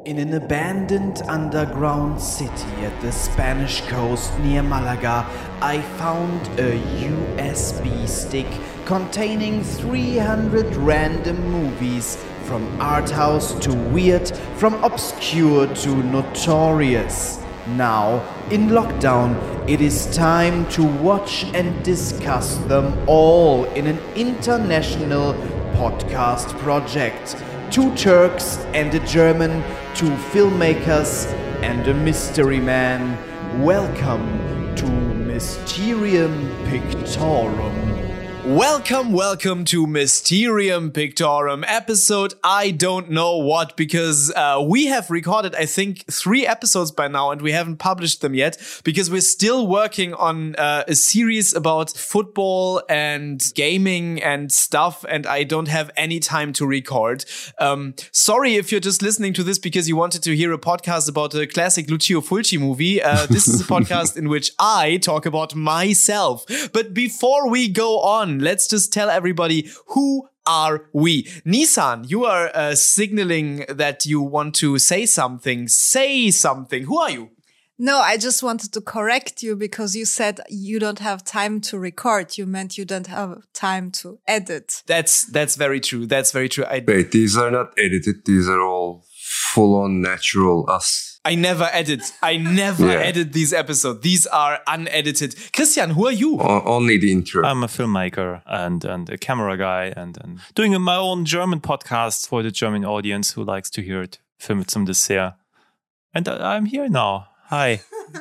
In an abandoned underground city at the Spanish coast near Malaga, I found a USB stick containing 300 random movies, from art house to weird, from obscure to notorious. Now, in lockdown, it is time to watch and discuss them all in an international podcast project. 2 Turks and a German, 2 filmmakers and a mystery man. Welcome to Mysterium Pictorum. Welcome to Mysterium Pictorum, episode I don't know what, because we have recorded, I think, 3 episodes by now, and we haven't published them yet, because we're still working on a series about football and gaming and stuff, and I don't have any time to record. Sorry if you're just listening to this because you wanted to hear a podcast about a classic Lucio Fulci movie. This is a podcast in which I talk about myself. But before we go on, let's just tell everybody, who are we? Nissan, you are signaling that you want to say something. Say something. Who are you? No, I just wanted to correct you because you said you don't have time to record. You meant you don't have time to edit. That's very true. That's very true. Wait, these are not edited. These are all full-on natural us. I never edit. Edit these episodes. These are unedited. Christian, who are you? Only the intro. I'm a filmmaker and a camera guy and doing my own German podcast for the German audience who likes to hear it. Film zum Dessert. And I'm here now. Hi.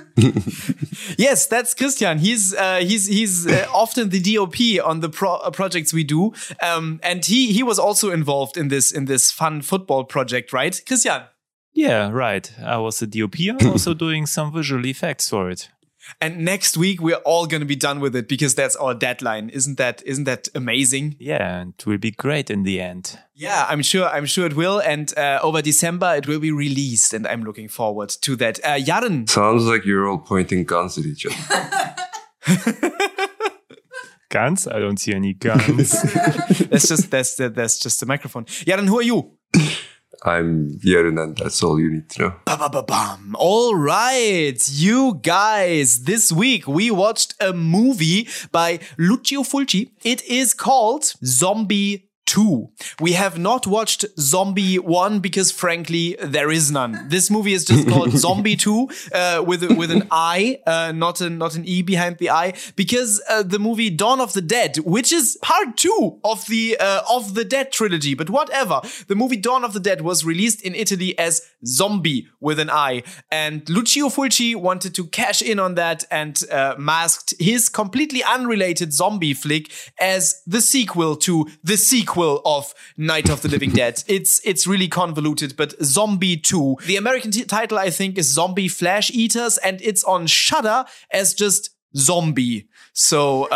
Yes, that's Christian. He's often the DOP on the projects we do. And he was also involved in this fun football project, right? Christian? Yeah, right. I was a DOP. I'm also doing some visual effects for it. And next week we're all going to be done with it because that's our deadline. Isn't that amazing? Yeah, and it will be great in the end. Yeah, I'm sure it will. And over December it will be released, and I'm looking forward to that. Jaren. Sounds like you're all pointing guns at each other. Guns? I don't see any guns. that's just the microphone. Jaren, who are you? I'm Jaren, and that's all you need to know. Ba-ba-ba-bam. All right, you guys. This week we watched a movie by Lucio Fulci. It is called Zombie 2. We have not watched Zombie 1 because, frankly, there is none. This movie is just called Zombie 2 with an I, not an E behind the I, because the movie Dawn of the Dead, which is part 2 of the Dead trilogy, but whatever. The movie Dawn of the Dead was released in Italy as Zombie with an I, and Lucio Fulci wanted to cash in on that and masked his completely unrelated zombie flick as the sequel to the sequel of Night of the Living Dead. It's really convoluted, but Zombie 2. The American title, I think, is Zombie Flesh Eaters, and it's on Shudder as just Zombie. So,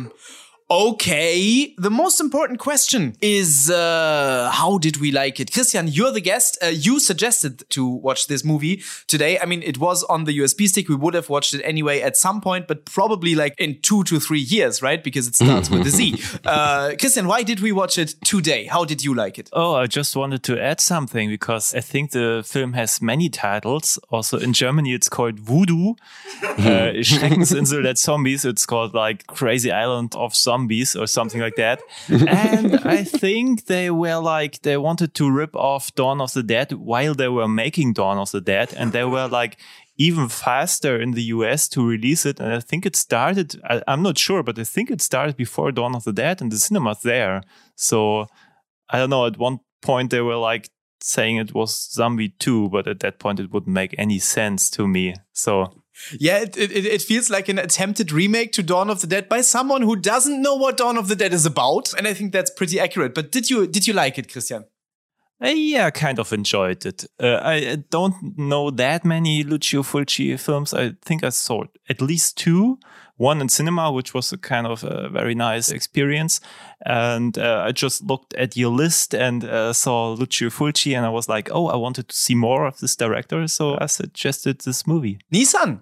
okay. The most important question is, how did we like it? Christian, you're the guest. You suggested to watch this movie today. I mean, it was on the USB stick. We would have watched it anyway at some point, but probably like in 2 to 3 years, right? Because it starts with a Z. Christian, why did we watch it today? How did you like it? Oh, I just wanted to add something because I think the film has many titles. Also in Germany, it's called Voodoo. Schreckensinsel der Zombies. It's called like Crazy Island of Zombies or something like that. And I think they wanted to rip off Dawn of the Dead while they were making Dawn of the Dead. And they were like even faster in the US to release it. And I think it started, I'm not sure, but I think it started before Dawn of the Dead in the cinemas there. So I don't know, at one point they were like saying it was Zombie 2, but at that point it wouldn't make any sense to me. So yeah, it feels like an attempted remake to Dawn of the Dead by someone who doesn't know what Dawn of the Dead is about. And I think that's pretty accurate. But did you like it, Christian? Yeah, I kind of enjoyed it. I don't know that many Lucio Fulci films. I think I saw at least 2. One in cinema, which was a kind of a very nice experience. And I just looked at your list and saw Lucio Fulci, and I was like, oh, I wanted to see more of this director. So I suggested this movie. Nissan,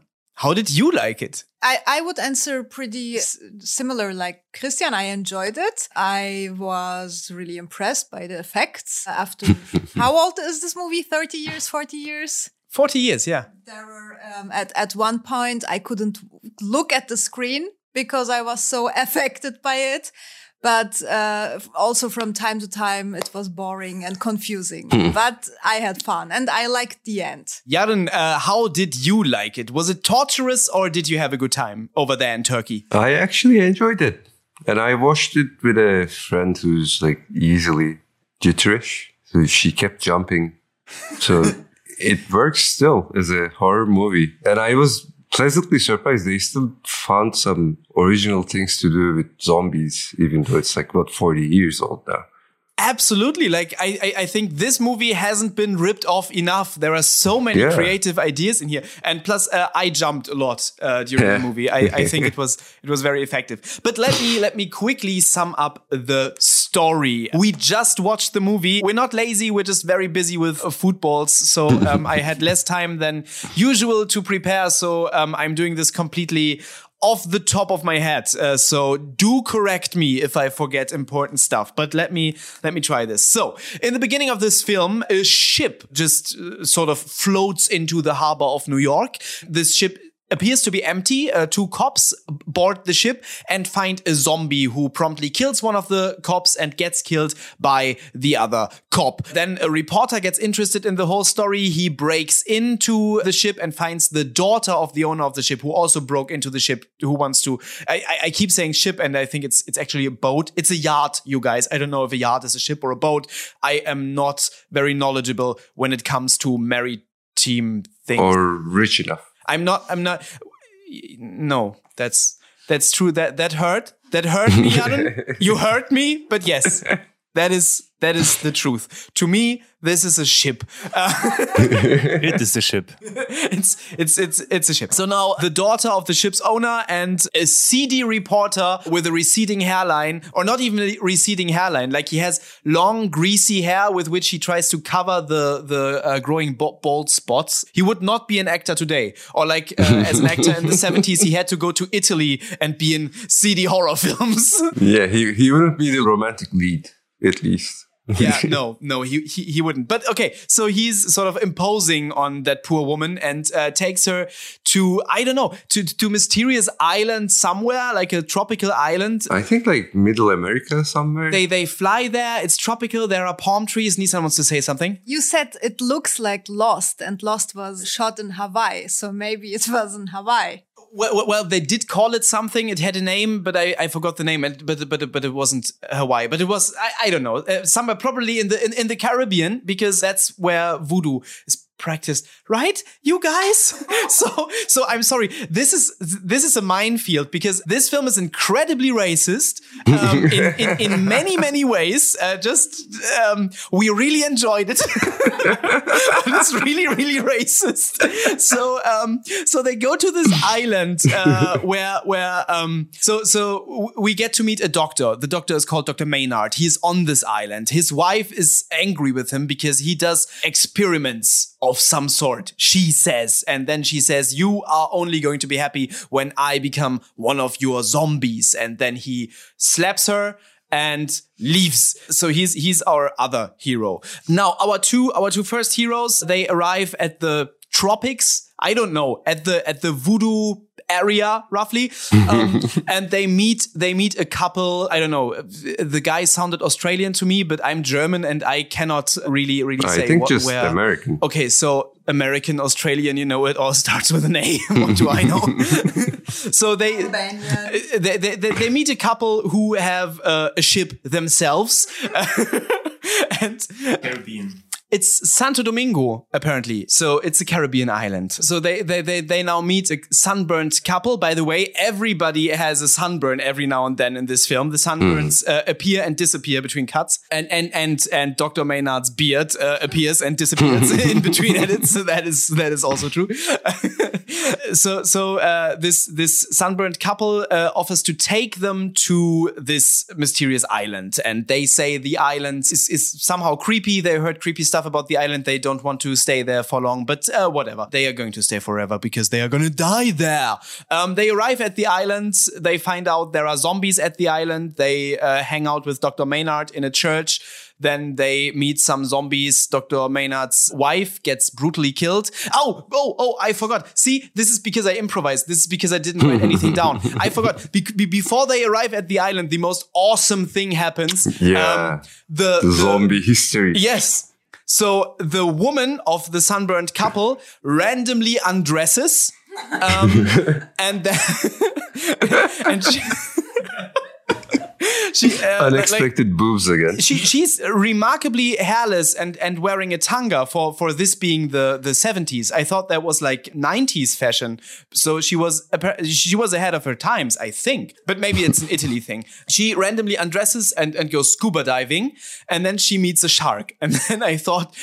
how did you like it? I would answer pretty similar like Christian. I enjoyed it. I was really impressed by the effects. After, how old is this movie? 30 years, 40 years? 40 years, yeah. There were, at one point, I couldn't look at the screen because I was so affected by it. But also from time to time, it was boring and confusing. But I had fun and I liked the end. Yaren, how did you like it? Was it torturous or did you have a good time over there in Turkey? I actually enjoyed it. And I watched it with a friend who's like easily jitterish. So she kept jumping. So it works still as a horror movie. And I was pleasantly surprised. They still found some original things to do with zombies, even though it's like, 40 years old now. Absolutely. Like, I think this movie hasn't been ripped off enough. There are so many creative ideas in here. And plus, I jumped a lot during the movie. I think it was very effective. But let me quickly sum up the story. We just watched the movie. We're not lazy. We're just very busy with footballs. So I had less time than usual to prepare. So I'm doing this completely off the top of my head. So do correct me if I forget important stuff, but let me try this. So in the beginning of this film, a ship just sort of floats into the harbor of New York. This ship appears to be empty. Two cops board the ship and find a zombie who promptly kills one of the cops and gets killed by the other cop. Then a reporter gets interested in the whole story. He breaks into the ship and finds the daughter of the owner of the ship, who also broke into the ship, who wants to... I keep saying ship, and I think it's actually a boat. It's a yacht, you guys. I don't know if a yacht is a ship or a boat. I am not very knowledgeable when it comes to maritime things. Or rich enough. I'm not. No, that's true. That hurt me, Yaren. You hurt me, but yes, that is the truth. To me, this is a ship. It is a ship. It's a ship. So now the daughter of the ship's owner and a seedy reporter with a receding hairline, or not even a receding hairline, like he has long greasy hair with which he tries to cover the growing bald spots. He would not be an actor today, or like as an actor in the 70s, he had to go to Italy and be in seedy horror films. Yeah, he wouldn't be the romantic lead, at least. Yeah, no, he wouldn't. But okay, so he's sort of imposing on that poor woman and takes her to, I don't know, to mysterious island somewhere, like a tropical island. I think like Middle America somewhere. They fly there. It's tropical. There are palm trees. Nissan wants to say something. You said it looks like Lost, and Lost was shot in Hawaii, so maybe it was in Hawaii. Well, they did call it something. It had a name, but I forgot the name. But it wasn't Hawaii. But it was I don't know, somewhere probably in the Caribbean, because that's where voodoo is practiced, right, you guys? So I'm sorry. This is a minefield, because this film is incredibly racist in many ways. We really enjoyed it. But it's really racist. So they go to this island where we get to meet a doctor. The doctor is called Dr. Maynard. He's on this island. His wife is angry with him because he does experiments of some sort, she says. And then she says, you are only going to be happy when I become one of your zombies. And then he slaps her and leaves. So he's our other hero. Now, our two first heroes, they arrive at the tropics. I don't know, at the voodoo area, roughly. And they meet a couple. I don't know. The guy sounded Australian to me, but I'm German and I cannot really say. I think just American. Okay, so American, Australian, it all starts with an A. What do I know? So they meet a couple who have a ship themselves. And Caribbean. It's Santo Domingo, apparently. So it's a Caribbean island. So they now meet a sunburned couple. By the way, everybody has a sunburn every now and then in this film. The sunburns appear and disappear between cuts. And Dr. Maynard's beard appears and disappears in between edits. So that is also true. This sunburned couple offers to take them to this mysterious island, and they say the island is somehow creepy. They heard creepy stuff about the island. They don't want to stay there for long, but whatever. They are going to stay forever because they are going to die there. They arrive at the island. They find out there are zombies at the island. They hang out with Dr. Maynard in a church. Then they meet some zombies. Dr. Maynard's wife gets brutally killed. Oh, I forgot. See, this is because I improvised. This is because I didn't write anything down. I forgot. Before they arrive at the island, the most awesome thing happens. Yeah. The zombie history. Yes. So the woman of the sunburned couple randomly undresses. And then, and she unexpected boobs again. She's remarkably hairless and wearing a tanga for this being the 70s. I thought that was like 90s fashion. So she was ahead of her times, I think. But maybe it's an Italy thing. She randomly undresses and goes scuba diving, and then she meets a shark. And then I thought,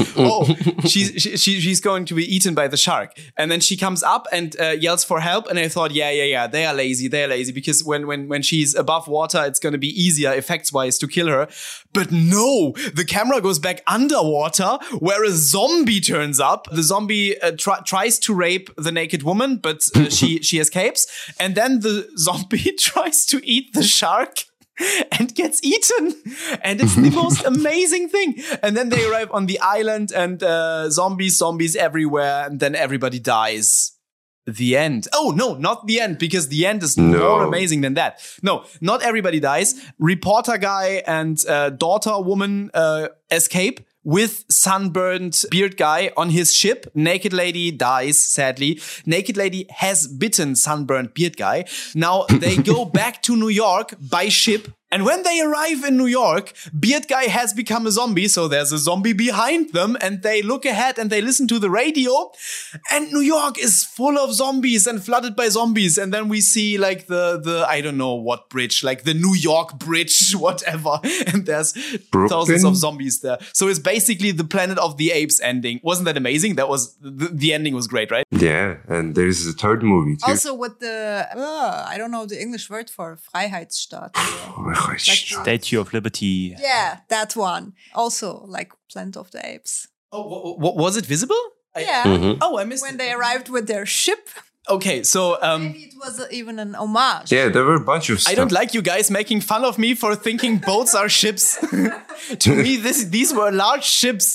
she's going to be eaten by the shark. And then she comes up and yells for help. And I thought, yeah, they are lazy because when she's above water, it's going to be easier effects-wise to kill her. But no, the camera goes back underwater where a zombie turns up. The zombie tries to rape the naked woman, but she escapes. And then the zombie tries to eat the shark and gets eaten. And it's the most amazing thing. And then they arrive on the island and zombies everywhere. And then everybody dies. The end. Oh, no, not the end, because the end is more amazing than that. No, not everybody dies. Reporter guy and daughter woman escape with sunburned beard guy on his ship. Naked lady dies, sadly. Naked lady has bitten sunburned beard guy. Now they go back to New York by ship. And when they arrive in New York, Beard Guy has become a zombie, so there's a zombie behind them, and they look ahead and they listen to the radio, and New York is full of zombies and flooded by zombies. And then we see like the I don't know what bridge, like the New York Bridge, whatever, and there's thousands of zombies there. So it's basically the Planet of the Apes ending. Wasn't that amazing? That was the ending was great, right? Yeah, and there's a third movie too. Also with the I don't know the English word for Freiheitsstaat. Like Statue of Liberty. Yeah, that one. Also, like Planet of the Apes. Oh, was it visible? Yeah. I missed when they arrived with their ship. Okay, so maybe it was even an homage. Yeah, there were a bunch of stuff. I don't like you guys making fun of me for thinking boats are ships. To me, these were large ships.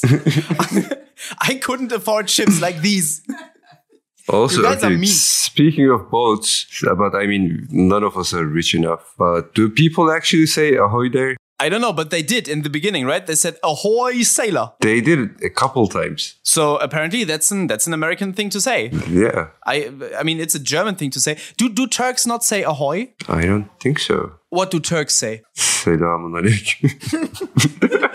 I couldn't afford ships like these. Also, okay, speaking of boats, but I mean, none of us are rich enough. But do people actually say ahoy there? I don't know, but they did in the beginning, right? They said ahoy, sailor. They did it a couple times. So apparently that's an American thing to say. Yeah. I mean, it's a German thing to say. Do Turks not say ahoy? I don't think so. What do Turks say? Selamun alaikum.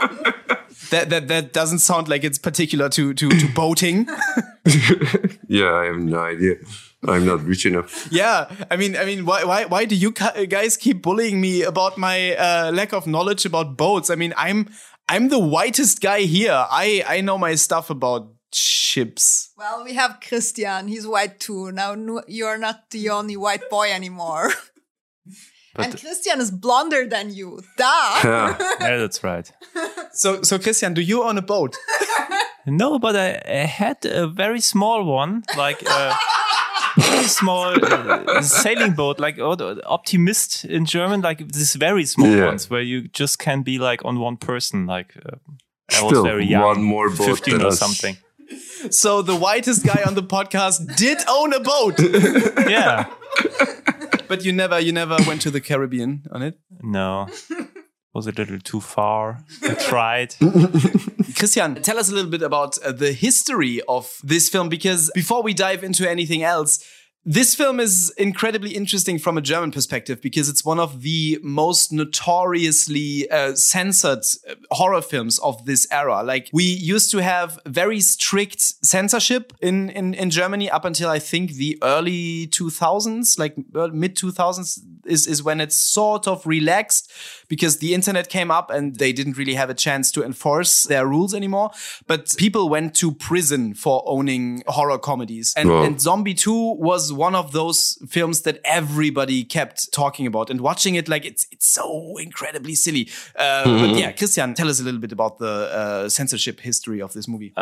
That doesn't sound like it's particular to boating. Yeah, I have no idea. I'm not rich enough. Yeah, I mean, why do you guys keep bullying me about my lack of knowledge about boats? I mean, I'm the whitest guy here. I know my stuff about ships. Well, we have Christian. He's white too. Now you're not the only white boy anymore. And Christian is blonder than you. Duh. Yeah, that's right. So Christian, do you own a boat? No, but I had a very small one, like a very small sailing boat, like Optimist in German, like this very small ones where you just can be like on one person. Like I was very young, one more boat 15 or something. So the whitest guy on the podcast did own a boat. Yeah. But you never went to the Caribbean on it? No. Was a little too far. I tried. Christian, tell us a little bit about the history of this film, because before we dive into anything else, This film is incredibly interesting from a German perspective because it's one of the most notoriously censored horror films of this era. Like, we used to have very strict censorship in Germany up until I think the early 2000s, like mid 2000s is when it's sort of relaxed because the internet came up and they didn't really have a chance to enforce their rules anymore. But people went to prison for owning horror comedies. And Zombie 2 was one of those films that everybody kept talking about and watching it like it's so incredibly silly. But yeah, Christian, tell us a little bit about the censorship history of this movie.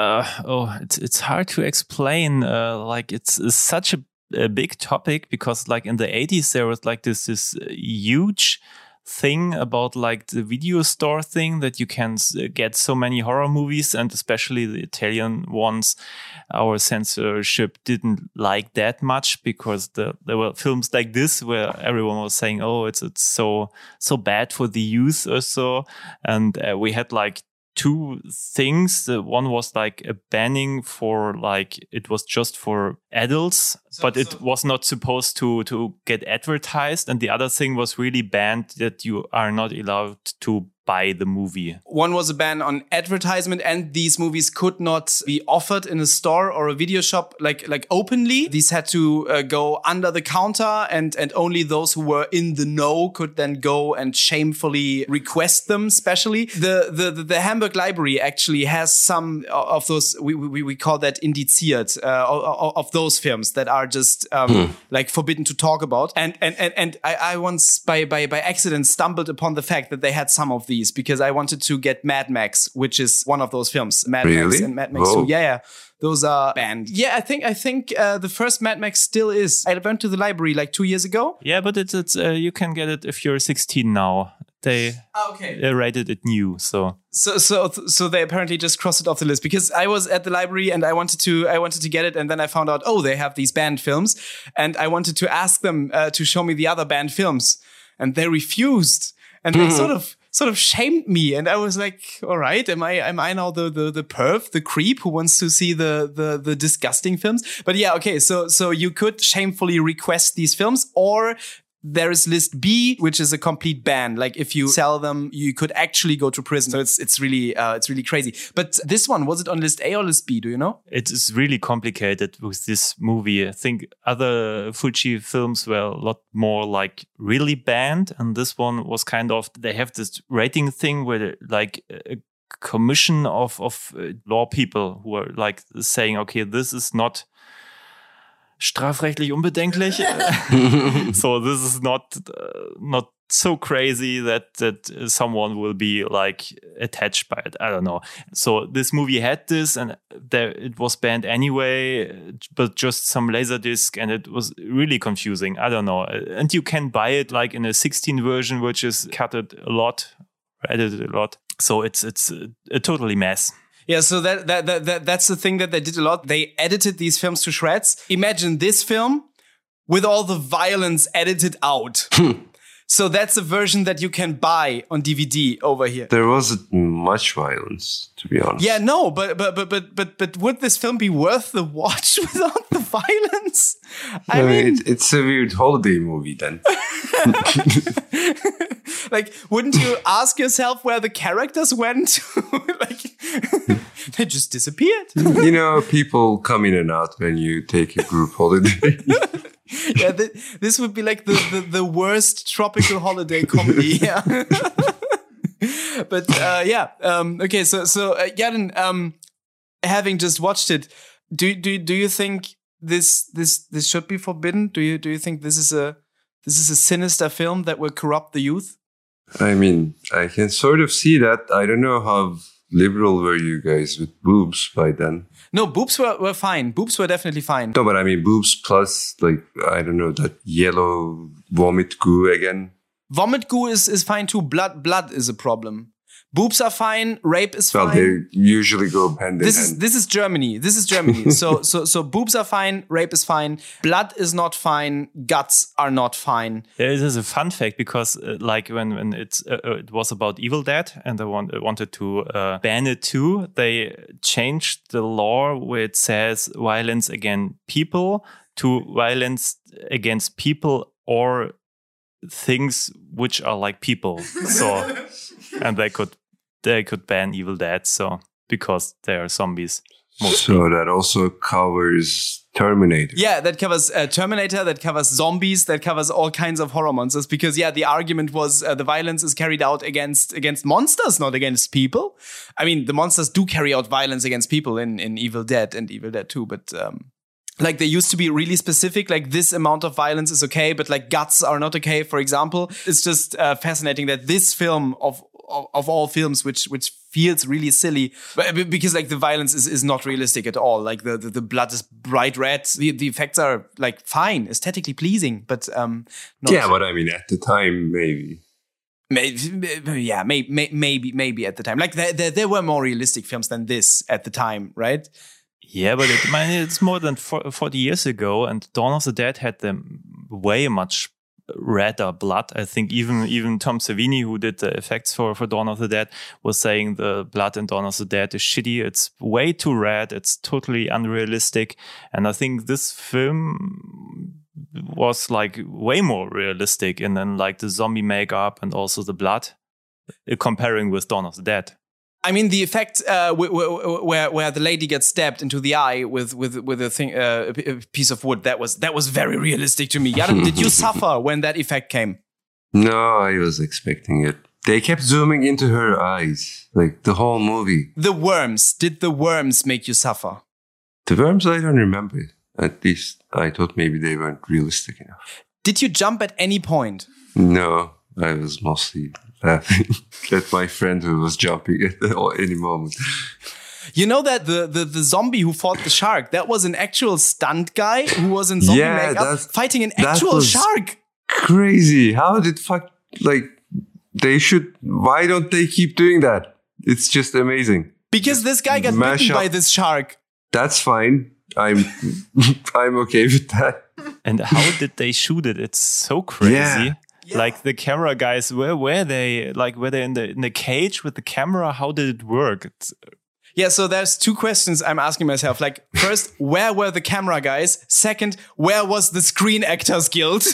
It's hard to explain. Like it's such a big topic because like in the 80s there was like this huge thing about like the video store thing that you can get so many horror movies, and especially the Italian ones, our censorship didn't like that much because there were films like this where everyone was saying, oh, it's so bad for the youth or so. And we had like two things. One was like a banning for like, it was just for adults, but it was not supposed to get advertised. And the other thing was really banned that you are not allowed to buy the movie. One was a ban on advertisement, and these movies could not be offered in a store or a video shop like openly. These had to go under the counter, and only those who were in the know could then go and shamefully request them. Especially the Hamburg Library actually has some of those. We call that indiziert of those films that are just like forbidden to talk about. And I once by accident stumbled upon the fact that they had some of these because I wanted to get Mad Max, which is one of those films. Mad Max and Mad Max 2. Yeah. Those are banned. Yeah, I think the first Mad Max still is. I went to the library like 2 years ago. Yeah, but it's you can get it if you're 16 now. They rated it new, so they apparently just crossed it off the list because I was at the library and I wanted to get it, and then I found out they have these banned films, and I wanted to ask them to show me the other banned films, and they refused, and they sort of shamed me, and I was like, all right, am I now the perv, the creep who wants to see the disgusting films? But yeah, okay, so you could shamefully request these films, or there is list B, which is a complete ban. Like if you sell them, you could actually go to prison. So it's really crazy. But this one, was it on list A or list B? Do you know? It is really complicated with this movie. I think other Fuji films were a lot more like really banned. And this one was kind of, they have this rating thing where like a commission of law people who are like saying, okay, this is not strafrechtlich unbedenklich. So this is not so crazy that someone will be like attached by it. I don't know. So this movie had this, and it was banned anyway, but just some Laserdisc, and it was really confusing. I don't know. And you can buy it like in a 16 version, which is edited a lot. So it's a totally mess. Yeah, so that's the thing that they did a lot. They edited these films to shreds. Imagine this film with all the violence edited out. So that's a version that you can buy on DVD over here. There wasn't much violence, to be honest. Yeah, no, but would this film be worth the watch without the violence? I mean, it's a weird holiday movie then. Like, wouldn't you ask yourself where the characters went? Like, they just disappeared. You know, people come in and out when you take a group holiday. Yeah, this would be like the worst tropical holiday comedy. Yeah. But okay. So Yarin, having just watched it, do you think this should be forbidden? Do you think this is a sinister film that will corrupt the youth? I mean, I can sort of see that. I don't know how liberal were you guys with boobs by then. No, boobs were fine. Boobs were definitely fine. No, but I mean boobs plus, like, I don't know, that yellow vomit goo again. Vomit goo is fine too. Blood is a problem. Boobs are fine. Rape is Well, fine. they usually go hand in hand. This is Germany. This is Germany. So boobs are fine. Rape is fine. Blood is not fine. Guts are not fine. There is a fun fact because, like when it was about Evil Dead and they wanted to ban it too, they changed the law where it says violence against people to violence against people or things which are like people. So, and they could ban Evil Dead. So because they are zombies. Mostly. So that also covers Terminator. Yeah, that covers Terminator, that covers zombies, that covers all kinds of horror monsters. Because the argument was the violence is carried out against monsters, not against people. I mean, the monsters do carry out violence against people in Evil Dead and Evil Dead 2, but like they used to be really specific, like this amount of violence is okay, but like guts are not okay, for example. It's just fascinating that this film of all films, which feels really silly, because like the violence is not realistic at all. Like the blood is bright red. The effects are like fine, aesthetically pleasing, but not. Yeah, but I mean, at the time, maybe. Maybe at the time. Like there were more realistic films than this at the time, right? Yeah, but it's more than 40 years ago, and Dawn of the Dead had them way much redder blood. I think even Tom Savini, who did the effects for Dawn of the Dead, was saying the blood in Dawn of the Dead is shitty. It's way too red. It's totally unrealistic. And I think this film was like way more realistic, and then like the zombie makeup and also the blood, comparing with Dawn of the Dead. I mean, the effect where the lady gets stabbed into the eye with a thing, a piece of wood, that was very realistic to me. Yaron, did you suffer when that effect came? No, I was expecting it. They kept zooming into her eyes, like the whole movie. The worms. Did the worms make you suffer? The worms, I don't remember. At least I thought maybe they weren't realistic enough. Did you jump at any point? No, I was mostly laughing at my friend who was jumping at any moment. You know that the zombie who fought the shark, that was an actual stunt guy who was in zombie makeup fighting an actual shark. Crazy. How did why don't they keep doing that? It's just amazing. Because this guy got bitten by this shark. That's fine. I'm okay with that. And how did they shoot it? It's so crazy. Yeah. Yeah. Like the camera guys, where were they? Like, were they in the cage with the camera? How did it work? Yeah, so there's two questions I'm asking myself. Like, first, where were the camera guys? Second, where was the Screen Actors Guild?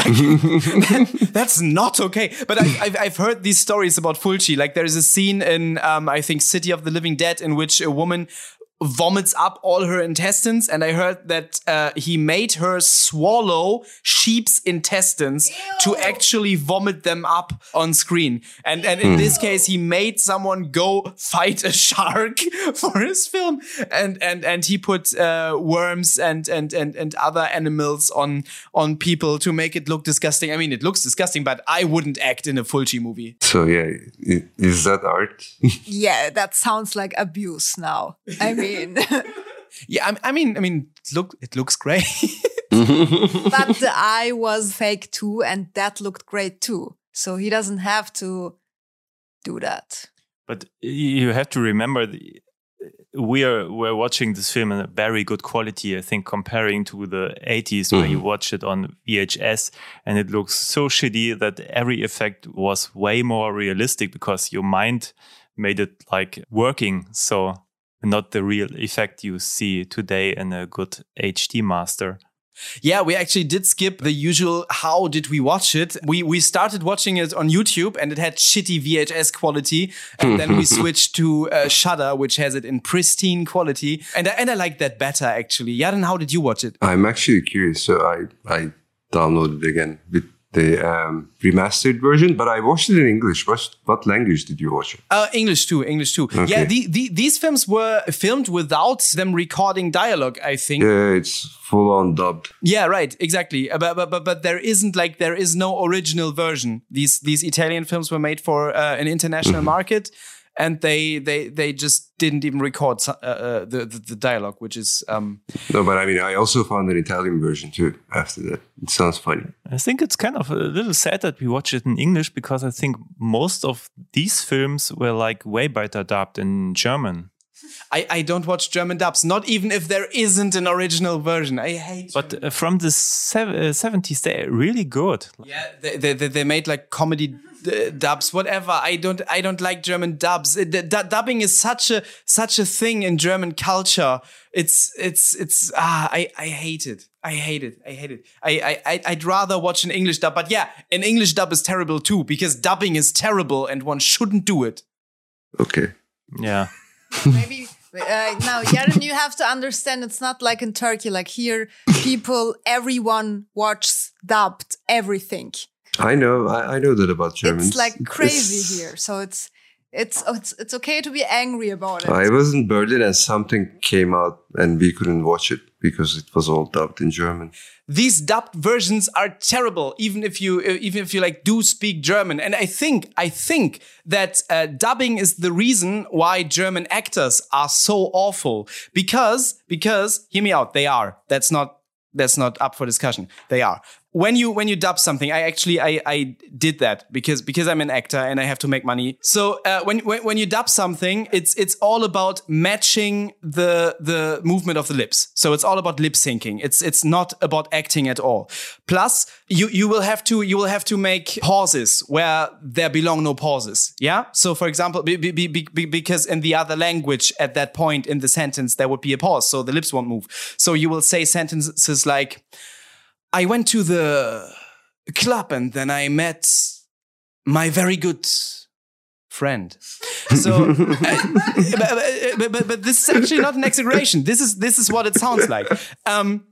That's not okay. But I've heard these stories about Fulci. Like, there is a scene in, I think, City of the Living Dead in which a woman vomits up all her intestines, and I heard that he made her swallow sheep's intestines to actually vomit them up on screen. And in this case, he made someone go fight a shark for his film, and he put worms and other animals on people to make it look disgusting. I mean, it looks disgusting, but I wouldn't act in a Fulci movie. So yeah, is that art? Yeah, that sounds like abuse now. I mean. Yeah, I mean, it looks great. But the eye was fake too, and that looked great too. So he doesn't have to do that. But you have to remember, we're watching this film in a very good quality, I think, comparing to the 80s where you watch it on VHS, and it looks so shitty that every effect was way more realistic because your mind made it like working. So not the real effect you see today in a good HD master. Yeah, we actually did skip the usual how did we watch it. We started watching it on YouTube and it had shitty VHS quality. And then we switched to Shudder, which has it in pristine quality. And I like that better, actually. Yaron, how did you watch it? I'm actually curious. So I downloaded it again with the remastered version, but I watched it in English. What language did you watch it? English too. Okay. Yeah, these films were filmed without them recording dialogue, I think. Yeah, it's full on dubbed. Yeah, right, exactly. But there is no original version. These Italian films were made for an international market. and they just didn't even record the dialogue, which is No, but I mean, I also found an Italian version too after that. It sounds funny. I think it's kind of a little sad that we watch it in English, because I think most of these films were like way better dubbed in German. I don't watch German dubs, not even if there isn't an original version. I hate. But from the 70s, they're really good. Yeah, they made like comedy dubs, whatever. I don't like German dubs. Dubbing is such a thing in German culture. I hate it. I hate it. I'd rather watch an English dub. But yeah, an English dub is terrible too, because dubbing is terrible and one shouldn't do it. Okay. Yeah. Maybe now, Jaren, you have to understand, it's not like in Turkey. Like here, everyone watches dubbed everything. I know that about Germans. It's like crazy here, so it's okay to be angry about it. I was in Berlin and something came out and we couldn't watch it because it was all dubbed in German. These dubbed versions are terrible, even if you like do speak German. And I think that dubbing is the reason why German actors are so awful. Because hear me out, they are. That's not up for discussion. They are. When you dub something, I did that because I'm an actor and I have to make money. So when you dub something, it's all about matching the movement of the lips. So it's all about lip syncing. It's not about acting at all. Plus, you will have to make pauses where there belong no pauses. Yeah. So for example, because in the other language at that point in the sentence there would be a pause, so the lips won't move. So you will say sentences like, I went to the club and then I met my very good friend. So, but this is actually not an exaggeration. This is what it sounds like. And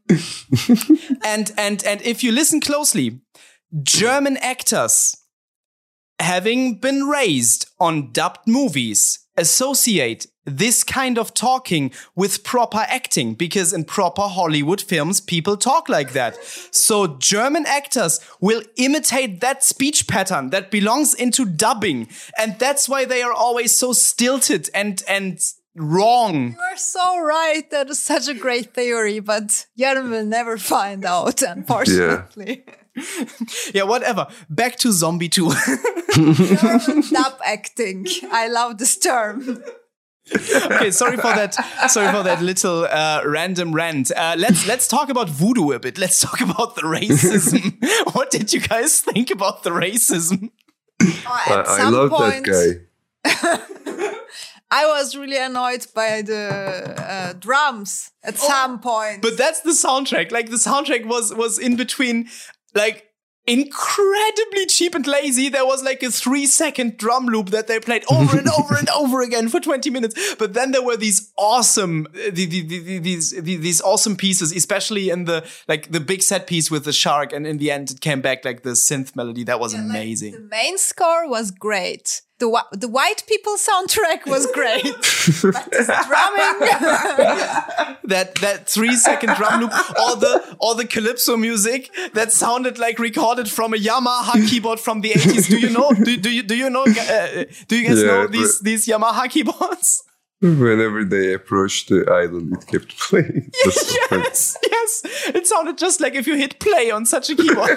if you listen closely, German actors, having been raised on dubbed movies, associate this kind of talking with proper acting, because in proper Hollywood films, people talk like that. So German actors will imitate that speech pattern that belongs into dubbing. And that's why they are always so stilted and wrong. You are so right. That is such a great theory, but Jaren will never find out, unfortunately. Yeah, whatever. Back to Zombie 2. German dub acting. I love this term. Okay, sorry for that little random rant. Let's talk about voodoo a bit. Let's talk about the racism. What did you guys think about the racism? I love that guy. I was really annoyed by the drums at some point. But that's the soundtrack. Like the soundtrack was in between, like, incredibly cheap and lazy. There was like a 3-second drum loop that they played over and over and over again for 20 minutes. But then there were these awesome, these awesome pieces, especially in the big set piece with the shark. And in the end, it came back like the synth melody. That was amazing. Like, the main score was great. The white people soundtrack was great. But this drumming, that 3-second drum loop, all the calypso music that sounded like recorded from a Yamaha keyboard from the 80s. Do you know? Do you guys know these Yamaha keyboards? Whenever they approached the island, it kept playing. Yes. It sounded just like if you hit play on such a keyboard.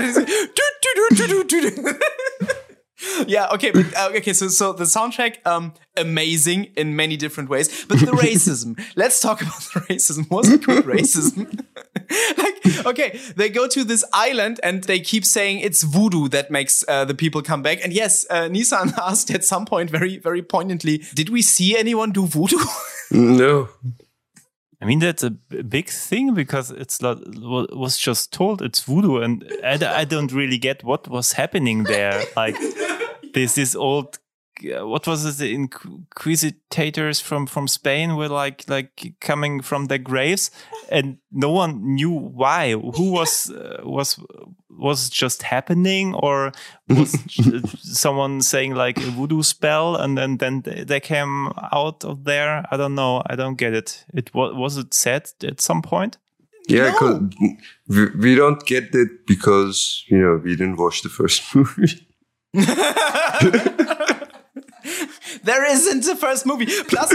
Yeah, okay, but so the soundtrack, amazing in many different ways, but the racism. Let's talk about the racism. Was it good racism? Like, okay, they go to this island and they keep saying it's voodoo that makes the people come back. And yes, Nissan asked at some point very, very poignantly, did we see anyone do voodoo? No. I mean, that's a big thing because it's was just told it's voodoo, and I don't really get what was happening there. Like, this old, what was it? The inquisitors from Spain were like coming from their graves, and no one knew why. Who was just happening, or was someone saying like a voodoo spell, and then they came out of there? I don't know. I don't get it. Was it said at some point? Yeah, no. we don't get it because we didn't watch the first movie. There isn't a first movie. Plus,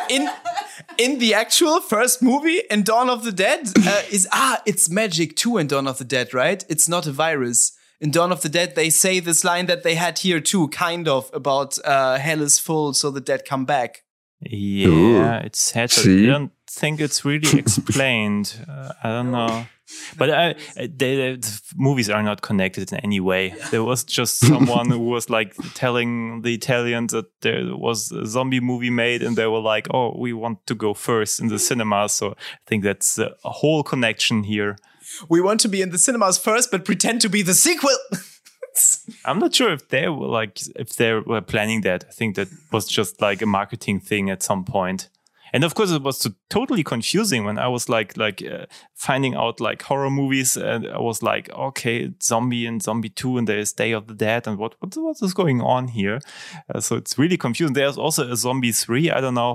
in the actual first movie, in Dawn of the Dead, it's magic too in Dawn of the Dead, right? It's not a virus. In Dawn of the Dead, they say this line that they had here too, kind of, about hell is full, so the dead come back. Yeah, Ooh. it's sad. See? I don't think it's really explained. I don't know. But the movies are not connected in any way. There was just someone who was like telling the Italians that there was a zombie movie made, and they were like, "Oh, we want to go first in the cinema." So I think that's a whole connection here. We want to be in the cinemas first, but pretend to be the sequel. I'm not sure if they were planning that. I think that was just like a marketing thing at some point. And of course, it was totally confusing when I was finding out like horror movies, and I was like, okay, Zombie and Zombie 2, and there's Day of the Dead, and what is going on here? So it's really confusing. There's also a Zombie 3. I don't know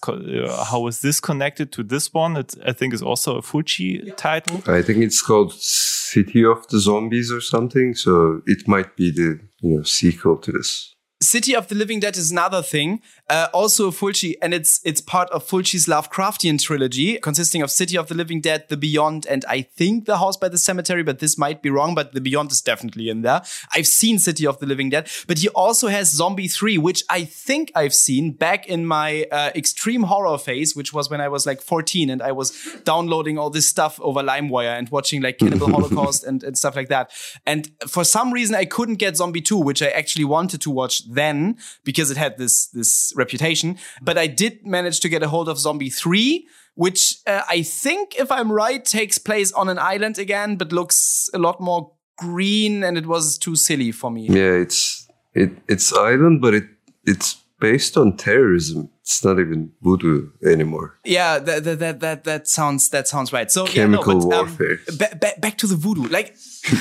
how is this connected to this one. I think it's also a Fulci title. I think it's called City of the Zombies or something. So it might be the sequel to this. City of the Living Dead is another thing, also Fulci, and it's part of Fulci's Lovecraftian trilogy, consisting of City of the Living Dead, The Beyond, and I think The House by the Cemetery, but this might be wrong, but The Beyond is definitely in there. I've seen City of the Living Dead, but he also has Zombie 3, which I think I've seen back in my extreme horror phase, which was when I was like 14 and I was downloading all this stuff over LimeWire and watching like Cannibal Holocaust and stuff like that. And for some reason, I couldn't get Zombie 2, which I actually wanted to watch then because it had this reputation. But I did manage to get a hold of Zombie 3, which I think, if I'm right, takes place on an island again, but looks a lot more green, and it was too silly for me. Yeah, it's island, but it's based on terrorism. It's not even voodoo anymore. Yeah, that sounds right. So chemical warfare. Back to the voodoo. Like,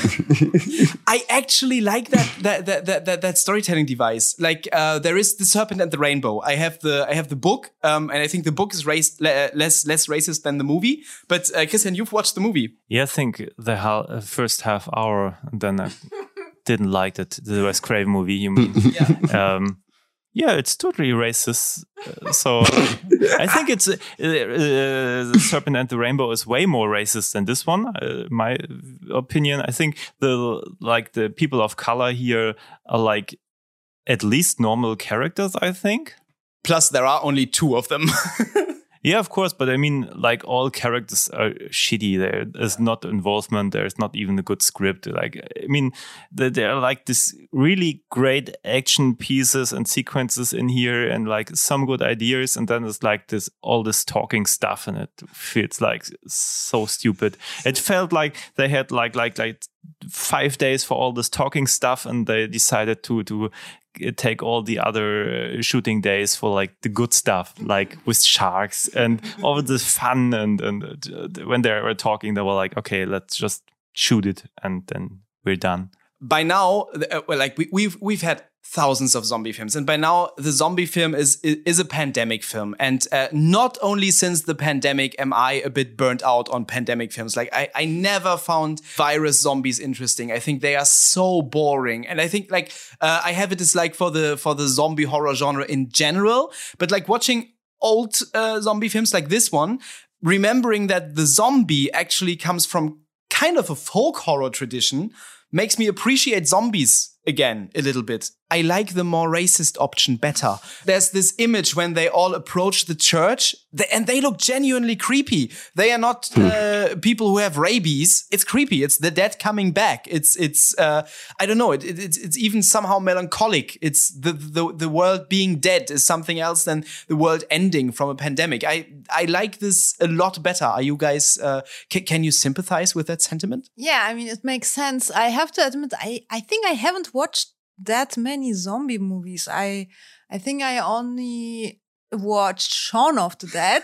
I actually like that storytelling device. Like, there is The Serpent and the Rainbow. I have the book, and I think the book is less racist than the movie. But Christian, you've watched the movie. Yeah, I think the first half hour, and then I didn't like it. The Wes Craven movie, you mean? Yeah. Yeah, it's totally racist. So I think it's The Serpent and the Rainbow is way more racist than this one. My opinion. I think the people of color here are like at least normal characters, I think. Plus, there are only 2 of them. Yeah, of course, but I mean, like, all characters are shitty. There is not involvement. There's not even a good script. Like, I mean, there are like this really great action pieces and sequences in here, and like some good ideas, and then there's like all this talking stuff, and it feels like so stupid. It felt like they had like 5 days for all this talking stuff, and they decided to take all the other shooting days for like the good stuff, like with sharks and all this fun. And when they were talking, they were like, okay, let's just shoot it, and then we're done. By now, we've had thousands of zombie films, and by now the zombie film is a pandemic film. And not only since the pandemic am I a bit burnt out on pandemic films. Like, I never found virus zombies interesting. I think they are so boring, and I think I have a dislike for the zombie horror genre in general. But like watching old zombie films like this one, remembering that the zombie actually comes from kind of a folk horror tradition, makes me appreciate zombies again a little bit. I like the more racist option better. There's this image when they all approach the church, and they look genuinely creepy. They are not people who have rabies. It's creepy. It's the dead coming back. It's I don't know. It's even somehow melancholic. It's the world being dead is something else than the world ending from a pandemic. I like this a lot better. Are you guys? Can you sympathize with that sentiment? Yeah, I mean, it makes sense. I have to admit, I think I haven't watched that many zombie movies. I think I only watched Shaun of the Dead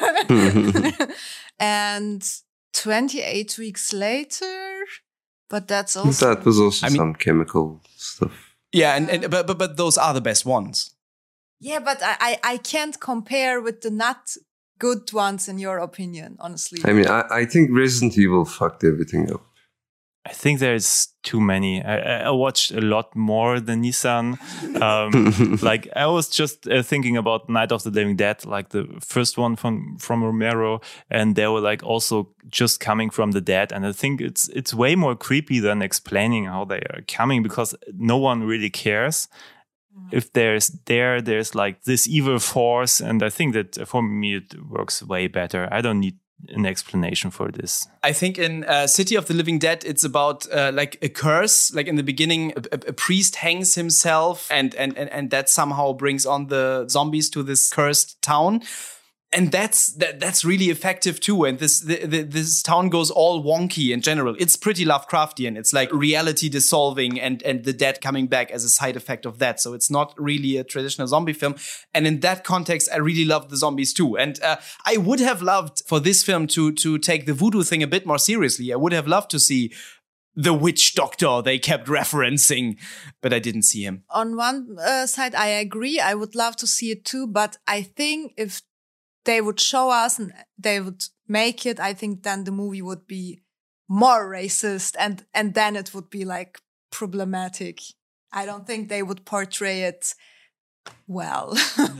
and 28 Weeks Later, but that was also some chemical stuff. Yeah, but those are the best ones. Yeah, but I can't compare with the not good ones in your opinion, honestly. I mean, I think Resident Evil fucked everything up. I think there's too many. I watched a lot more than Nissan. Like I was just thinking about Night of the Living Dead, like the first one from Romero, and they were like also just coming from the dead. And I think it's way more creepy than explaining how they are coming, because no one really cares. If there's like this evil force, and I think that for me it works way better. I don't need an explanation for this. I think in City of the Living Dead, it's about like a curse. Like in the beginning, a priest hangs himself, and that somehow brings on the zombies to this cursed town. And that's really effective too. And this town goes all wonky in general. It's pretty Lovecraftian. It's like reality dissolving and the dead coming back as a side effect of that. So it's not really a traditional zombie film. And in that context, I really loved the zombies too. And I would have loved for this film to take the voodoo thing a bit more seriously. I would have loved to see the witch doctor they kept referencing, but I didn't see him. On one side, I agree. I would love to see it too. But I think if they would show us and they would make it, I think then the movie would be more racist and then it would be like problematic. I don't think they would portray it well.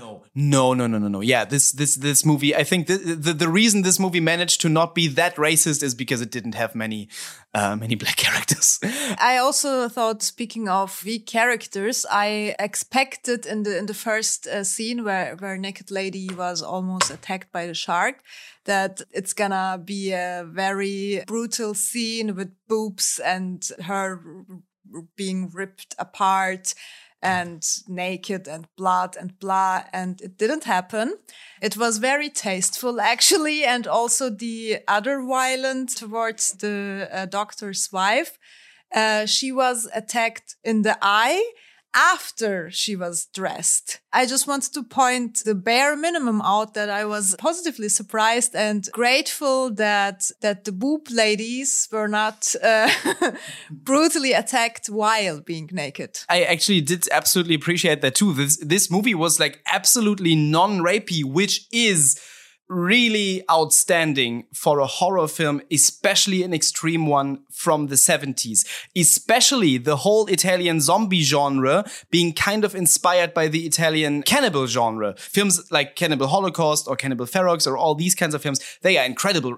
No. Yeah, this movie, I think the reason this movie managed to not be that racist is because it didn't have many black characters. I also thought, speaking of weak characters, I expected in the first scene where Naked Lady was almost attacked by the shark, that it's gonna be a very brutal scene with boobs and her being ripped apart and naked and blood and blah, and it didn't happen. It was very tasteful, actually, and also the other violence towards the doctor's wife. She was attacked in the eye after she was dressed. I just wanted to point the bare minimum out, that I was positively surprised and grateful that the boob ladies were not brutally attacked while being naked. I actually did absolutely appreciate that too. This movie was like absolutely non-rapey, which is really outstanding for a horror film, especially an extreme one from the 70s. Especially the whole Italian zombie genre being kind of inspired by the Italian cannibal genre. Films like Cannibal Holocaust or Cannibal Ferox or all these kinds of films, they are incredibly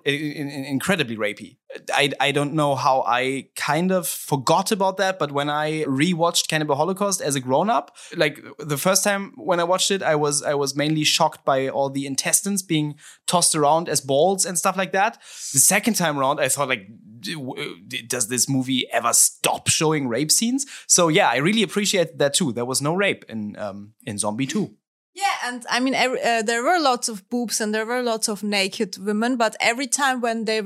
rapey. I don't know how I kind of forgot about that, but when I rewatched Cannibal Holocaust as a grown-up, like the first time when I watched it, I was mainly shocked by all the intestines being tossed around as balls and stuff like that. The second time around, I thought, like, does this movie ever stop showing rape scenes? So yeah, I really appreciate that too. There was no rape in Zombie 2. Yeah, and I mean, there were lots of boobs and there were lots of naked women, but every time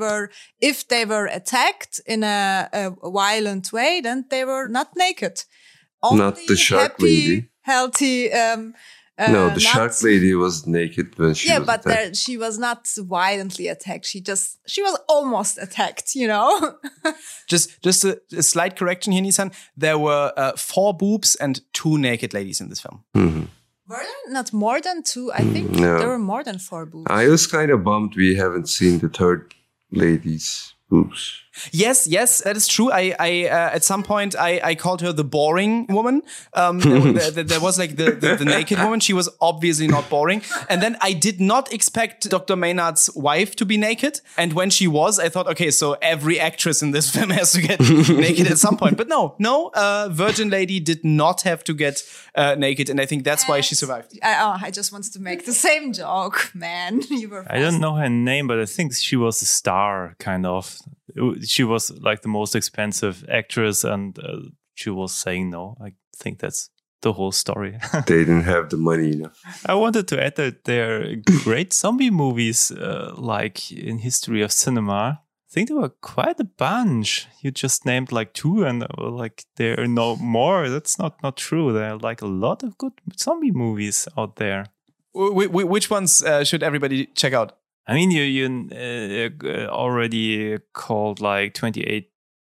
if they were attacked in a violent way, then they were not naked. Only not the shark lady. Healthy. No, the shark lady was naked when she was attacked. Yeah, but she was not violently attacked. She was almost attacked, you know? Just a slight correction here, Nissan. There were 4 boobs and 2 naked ladies in this film. Mm-hmm. Were there not more than 2? I think there were more than 4 boobs. I was kind of bummed we haven't seen the third lady's boobs. Yes, that is true. I at some point I called her the boring woman. There was like the naked woman. She was obviously not boring. And then I did not expect Dr. Maynard's wife to be naked. And when she was, I thought, okay, so every actress in this film has to get naked at some point. But no, Virgin Lady did not have to get naked, and I think that's why she survived. I just wanted to make the same joke, man. You were. I don't know her name, but I think she was a star, kind of. She was like the most expensive actress, and she was saying no. I think that's the whole story. They didn't have the money enough. I wanted to add that there are great zombie movies like in history of cinema. I think there were quite a bunch. You just named like 2, and like there are no more. That's not true. There are like a lot of good zombie movies out there. Which ones should everybody check out? I mean, you already called like 28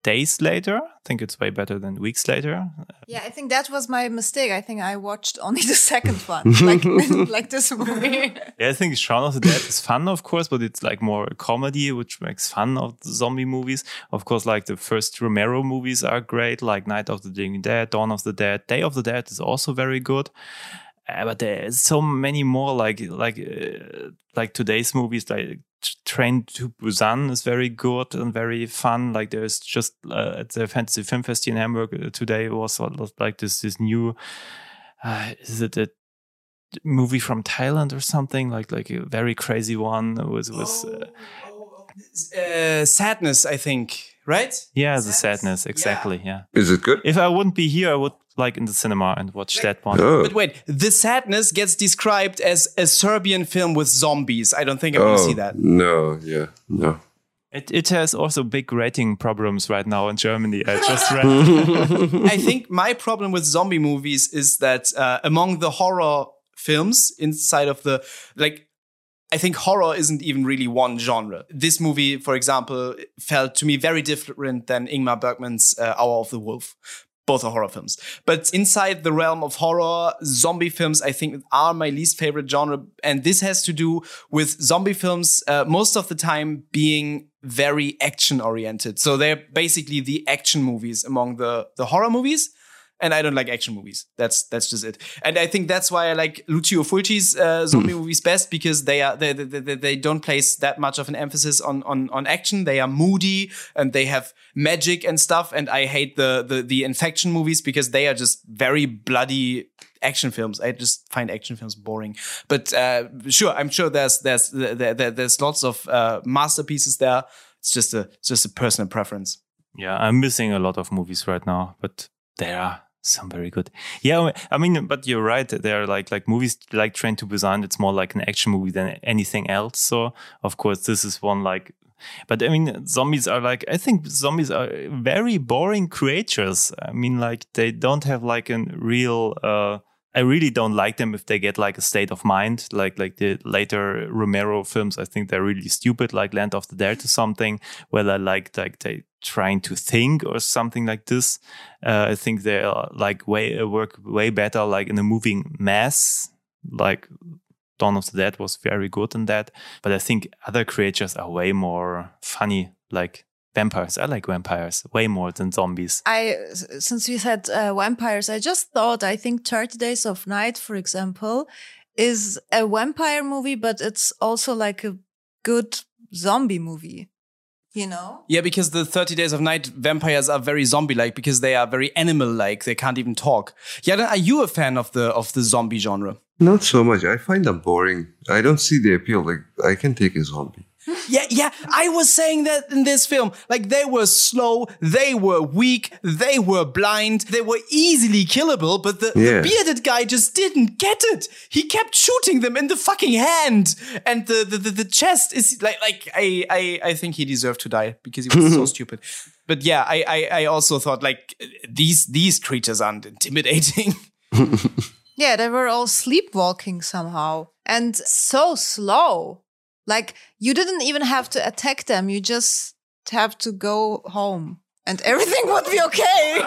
days later. I think it's way better than weeks later. Yeah, I think that was my mistake. I think I watched only the second one, like this movie. Yeah, I think Shaun of the Dead is fun, of course, but it's like more a comedy, which makes fun of the zombie movies. Of course, like the first Romero movies are great, like Night of the Living Dead, Dawn of the Dead, Day of the Dead is also very good. But there's so many more like today's movies, like Train to Busan is very good and very fun. Like there's just at the Fantasy Film Fest in Hamburg today was like this new is it a movie from Thailand or something, like a very crazy one was Sadness, I think, right? Yeah, the Sadness, exactly. Yeah. Is it good? If I wouldn't be here, I would like in the cinema and watch that one. Oh. But wait, The Sadness gets described as a Serbian film with zombies. I don't think I'm going to see that. No. It has also big rating problems right now in Germany. I just read. I think my problem with zombie movies is that among the horror films inside of I think horror isn't even really one genre. This movie, for example, felt to me very different than Ingmar Bergman's Hour of the Wolf. Both are horror films. But inside the realm of horror, zombie films, I think, are my least favorite genre. And this has to do with zombie films most of the time being very action-oriented. So they're basically the action movies among the horror movies. And I don't like action movies. That's just it. And I think that's why I like Lucio Fulci's zombie movies best, because they don't place that much of an emphasis on action. They are moody and they have magic and stuff. And I hate the infection movies because they are just very bloody action films. I just find action films boring. But sure, I'm sure there's lots of masterpieces there. It's just a personal preference. Yeah, I'm missing a lot of movies right now, but there are some very good. Yeah, I mean, but you're right. They're like movies like Train to Busan. It's more like an action movie than anything else. So of course, this is one like. But I mean, zombies are I think zombies are very boring creatures. I mean, like they don't have like a real. I really don't like them if they get like a state of mind, like the later Romero films. I think they're really stupid, like Land of the Dead or something, where they're like they trying to think or something like this. I think they are like work way better, like in a moving mass. Like Dawn of the Dead was very good in that, but I think other creatures are way more funny, like. Vampires. I like vampires way more than zombies. Since you said vampires, I just thought, I think 30 Days of Night, for example, is a vampire movie, but it's also like a good zombie movie. You know? Yeah, because the 30 Days of Night vampires are very zombie-like because they are very animal-like. They can't even talk. Yeah, then are you a fan of the zombie genre? Not so much. I find them boring. I don't see the appeal. Like, I can take a zombie. Yeah. I was saying that in this film. Like, they were slow, they were weak, they were blind, they were easily killable, but the bearded guy just didn't get it. He kept shooting them in the fucking hand. And the chest is like I think he deserved to die because he was so stupid. But yeah, I also thought like these creatures aren't intimidating. Yeah, they were all sleepwalking somehow. And so slow. Like, you didn't even have to attack them. You just have to go home. And everything would be okay.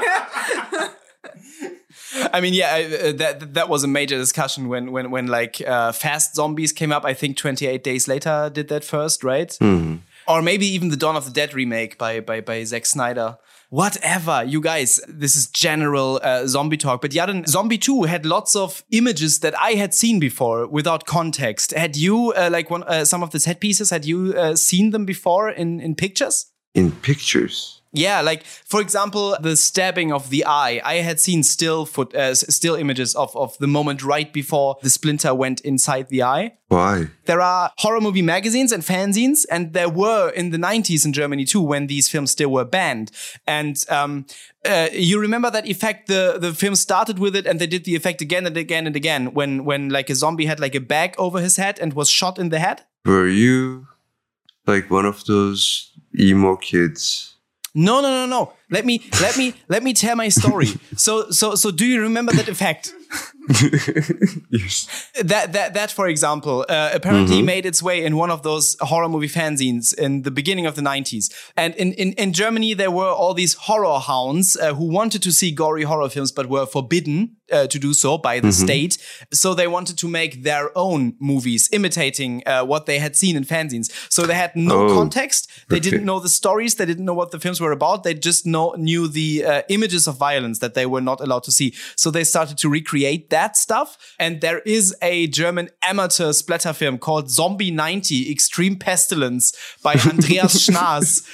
I mean, yeah, that was a major discussion when like Fast Zombies came up. I think 28 Days Later did that first, right? Mm-hmm. Or maybe even the Dawn of the Dead remake by Zack Snyder. Whatever, you guys, this is general zombie talk. But Yaden, Zombie 2 had lots of images that I had seen before without context. Had you, some of the set pieces, had you seen them before in pictures? In pictures? Yeah, like, for example, the stabbing of the eye. I had seen still images of the moment right before the splinter went inside the eye. Why? There are horror movie magazines and fanzines, and there were in the 90s in Germany too, when these films still were banned. And you remember that effect? The film started with it, and they did the effect again and again and again when like a zombie had like a bag over his head and was shot in the head. Were you like one of those emo kids? No. Let me tell my story. So do you remember that effect? Yes. That for example, apparently made its way in one of those horror movie fanzines in the beginning of the 90s. And in Germany, there were all these horror hounds who wanted to see gory horror films, but were forbidden to do so by the state. So they wanted to make their own movies imitating what they had seen in fanzines. So they had no context. They didn't know the stories. They didn't know what the films were about. They just knew the images of violence that they were not allowed to see. So they started to recreate that stuff. And there is a German amateur splatter film called Zombie 90 Extreme Pestilence by Andreas Schnaas,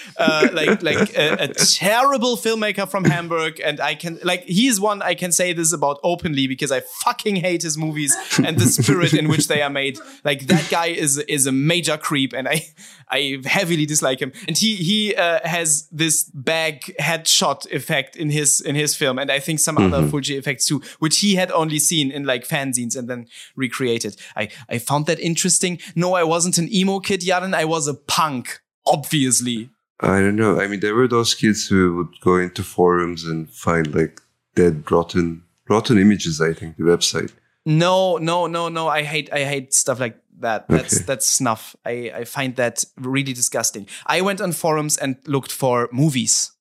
a terrible filmmaker from Hamburg. And he's one I can say this about openly because I fucking hate his movies and the spirit in which they are made. Like, that guy is a major creep, and I heavily dislike him. And he has this bag headshot effect in his film, and I think some other Fulci effects too, which he had only seen in like fanzines and then recreated. I found that interesting. No, I wasn't an emo kid, Jan. I was a punk, obviously. I don't know. I mean, there were those kids who would go into forums and find like dead, rotten images. I think the website. No. I hate stuff like that. That's snuff. I find that really disgusting. I went on forums and looked for movies,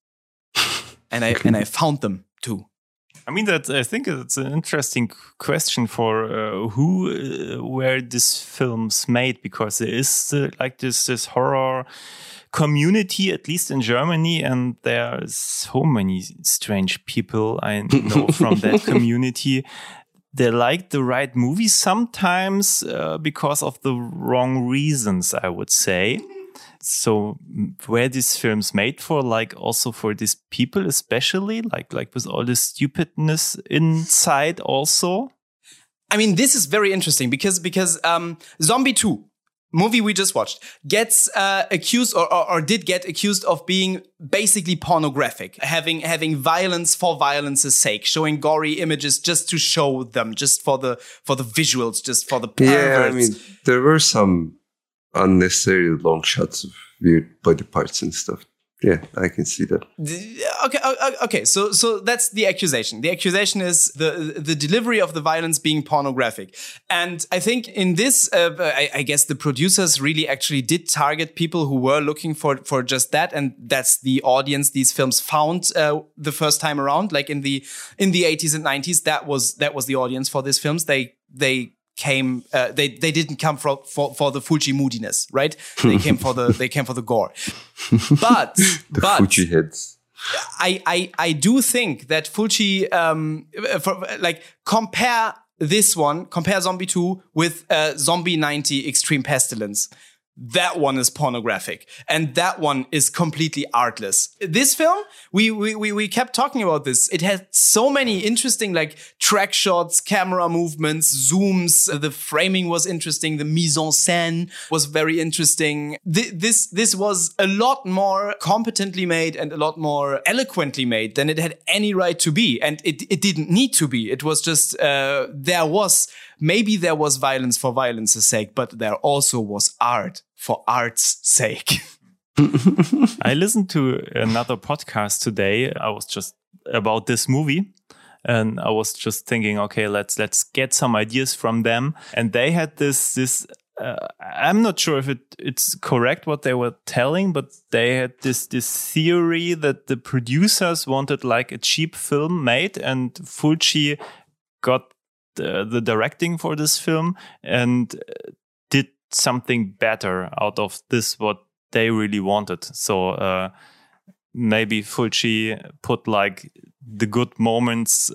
and I found them too. I mean, I think it's an interesting question for who were these films made, because there is this horror community, at least in Germany, and there are so many strange people I know from that community. They like the right movies sometimes because of the wrong reasons, I would say. So were these films made for, like, also for these people especially, like with all this stupidness inside also? I mean, this is very interesting because Zombie 2, movie we just watched, gets accused or did get accused of being basically pornographic, having violence for violence's sake, showing gory images just to show them, just for the visuals, just for the perverts. Yeah, I mean, there were some unnecessary long shots of weird body parts and stuff. Yeah, I can see that. Okay. So that's the accusation. The accusation is the delivery of the violence being pornographic. And I think in this, I guess the producers really actually did target people who were looking for just that, and that's the audience these films found the first time around. Like in the 80s and 90s, that was the audience for these films. They didn't come for the Fulci moodiness, right? They came for the gore. But Fulci heads. I do think that Fulci compare Zombie 2 with Zombie 90 Extreme Pestilence. That one is pornographic, and that one is completely artless. This film, we kept talking about this. It had so many interesting, like, track shots, camera movements, zooms. The framing was interesting. The mise en scène was very interesting. This was a lot more competently made and a lot more eloquently made than it had any right to be, and it didn't need to be. It was just Maybe there was violence for violence's sake, but there also was art for art's sake. I listened to another podcast today. I was just about this movie, and I was just thinking, okay, let's get some ideas from them. And they had this. I'm not sure if it's correct what they were telling, but they had this theory that the producers wanted like a cheap film made, and Fulci got the directing for this film and did something better out of this, what they really wanted. So maybe Fulci put like the good moments,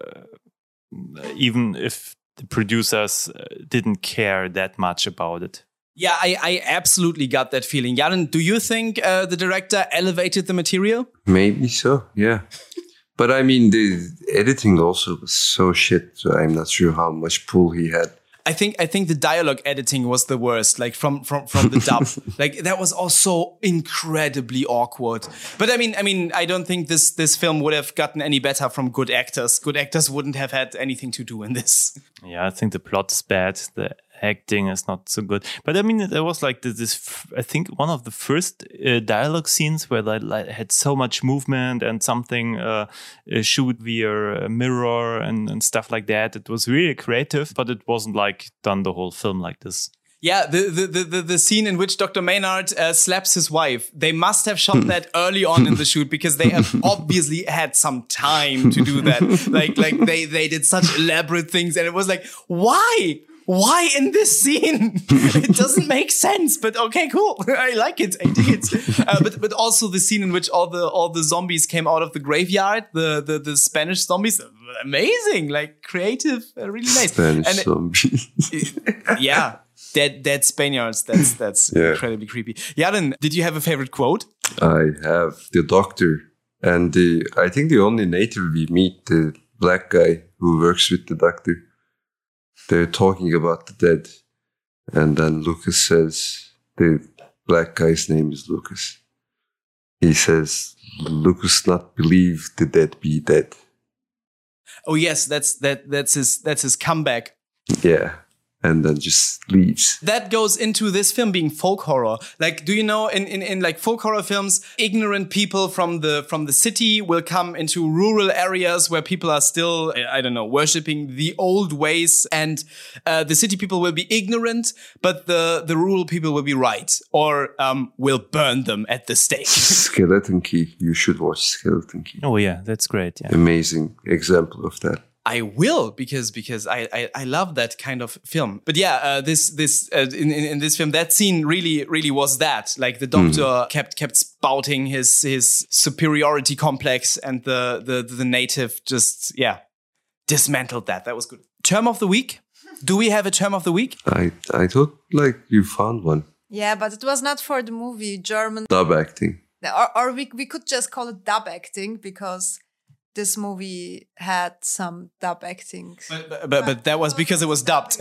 even if the producers didn't care that much about it. Yeah, I absolutely got that feeling. Jan, do you think the director elevated the material? Maybe so, yeah. But I mean, the editing also was so shit, so I'm not sure how much pull he had. I think the dialogue editing was the worst, like from the dub. Like, that was also incredibly awkward. But I mean, I don't think this film would have gotten any better from good actors. Good actors wouldn't have had anything to do in this. Yeah, I think the plot is bad. The acting is not so good. But I mean, there was like this I think one of the first dialogue scenes where they like, had so much movement and something shoot via a mirror and stuff like that. It was really creative, but it wasn't like done the whole film like this. Yeah, the scene in which Dr. Maynard slaps his wife, they must have shot that early on in the shoot because they have obviously had some time to do that. Like they did such elaborate things, and it was like, why? Why in this scene? It doesn't make sense, but okay, cool. I like it. I dig it. But also the scene in which all the zombies came out of the graveyard, the Spanish zombies, amazing, like creative, really nice. Spanish zombies. Yeah. Dead Spaniards. That's incredibly creepy. Jaren, did you have a favorite quote? I have the doctor and I think the only native we meet, the black guy who works with the doctor. They're talking about the dead, and then Lucas says the black guy's name is Lucas. He says, "Lucas not believe the dead be dead." Oh yes, that's his comeback. Yeah. And then just leaves. That goes into this film being folk horror. Like, do you know in like folk horror films, ignorant people from the city will come into rural areas where people are still, I don't know, worshipping the old ways, and the city people will be ignorant, but the rural people will be right, or will burn them at the stake. Skeleton Key. You should watch Skeleton Key. Oh yeah, that's great. Yeah. Amazing example of that. I will because I love that kind of film. But yeah, this in this film, that scene really was that. Like the doctor kept spouting his superiority complex, and the native just dismantled that. That was good. Term of the week. Do we have a term of the week? I thought like you found one. Yeah, but it was not for the movie. German Dub acting. or we could just call it dub acting because this movie had some dub acting. But that was because it was dubbed.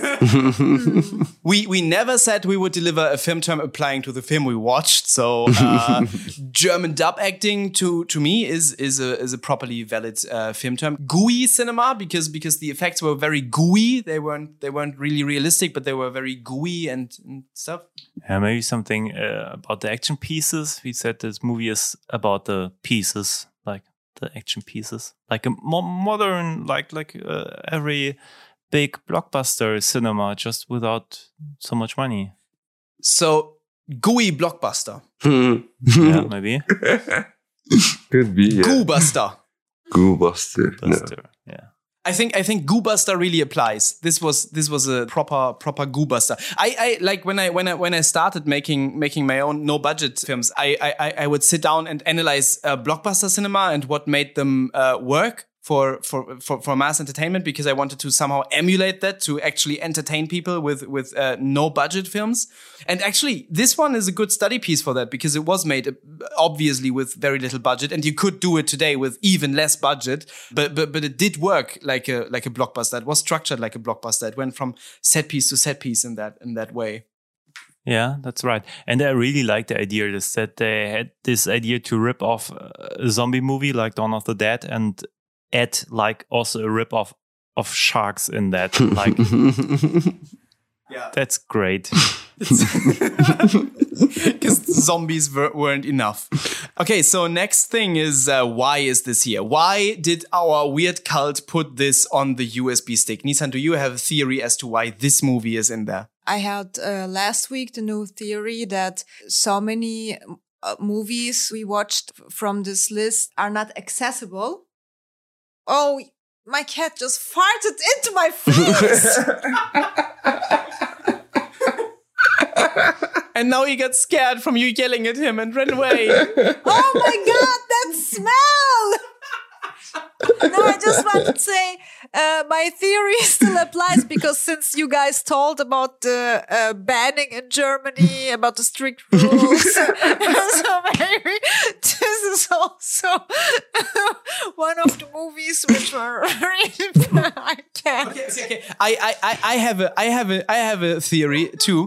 We never said we would deliver a film term applying to the film we watched. So German dub acting to me is a properly valid film term. Gooey cinema because the effects were very gooey. They weren't really realistic, but they were very gooey and stuff. Maybe something about the action pieces. We said this movie is about the pieces, like the action pieces, like a more modern, like every big blockbuster cinema, just without so much money. So gooey blockbuster. Yeah, maybe. Could be. Yeah. Goobuster. Goobuster. No. Yeah. I think Goobuster really applies. This was a proper Goobuster. I like when I started making my own no budget films. I would sit down and analyze blockbuster cinema and what made them work for mass entertainment, because I wanted to somehow emulate that to actually entertain people with no budget films. And actually, this one is a good study piece for that, because it was made obviously with very little budget, and you could do it today with even less budget. But it did work like a blockbuster. It was structured like a blockbuster. It went from set piece to set piece in that way. Yeah, that's right. And I really like the idea that they had this idea to rip off a zombie movie like Dawn of the Dead and add like also a rip off of sharks in that. Like, yeah, that's great. Because zombies weren't enough. Okay, so next thing is why is this here? Why did our weird cult put this on the USB stick? Nissan, do you have a theory as to why this movie is in there? I had last week the new theory that so many movies we watched from this list are not accessible. Oh, my cat just farted into my face! And now he got scared from you yelling at him and ran away. Oh my god, that smell! No, I just want to say my theory still applies, because since you guys told about the banning in Germany, about the strict rules, so maybe this is also one of the movies which were really I can't. Okay. I have a theory too.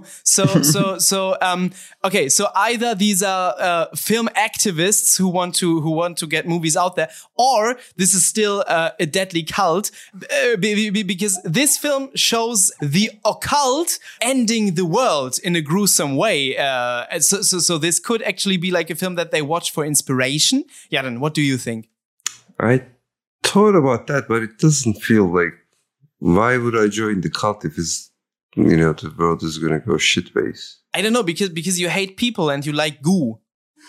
Okay, so either these are film activists who want to get movies out there, or this is still a deadly cult because this film shows the occult ending the world in a gruesome way. So this could actually be like a film that they watch for inspiration. Yaron, what do you think? I thought about that, but it doesn't feel like. Why would I join the cult if it's, the world is gonna go shitways? I don't know, because you hate people and you like goo.